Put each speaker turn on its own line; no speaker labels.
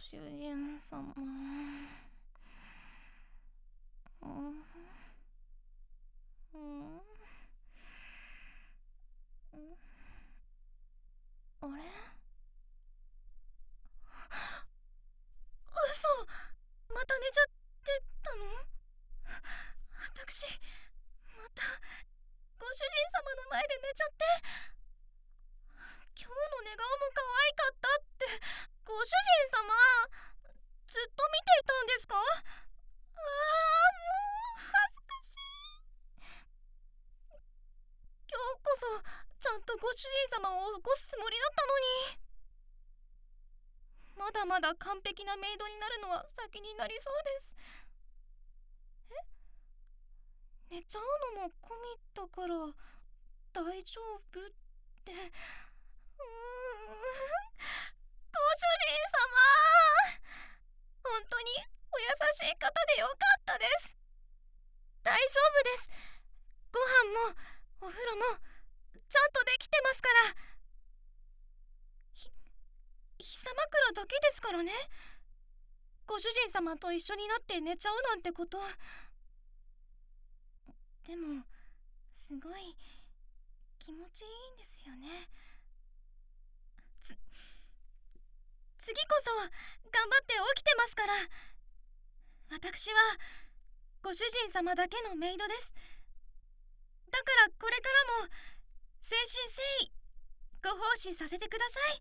主人様。あれ？嘘！また寝ちゃってたの？私、またご主人様の前で寝ちゃって。今日の寝顔も可愛かったって、ご主人様、ずっと見ていたんですか？もう恥ずかしい。今日こそちゃんとご主人様を起こすつもりだったのに。まだまだ完璧なメイドになるのは先になりそうです。寝ちゃうのも込みだから大丈夫って。ご主人様、本当にお優しい方でよかったです。大丈夫です。ご飯もお風呂もちゃんとできてますから。膝枕だけですからね。ご主人様と一緒になって寝ちゃうなんてこと。でもすごい気持ちいいんですよね。次こそ頑張って起きてますから。私はご主人様だけのメイドです。だからこれからも誠心誠意ご奉仕させてください。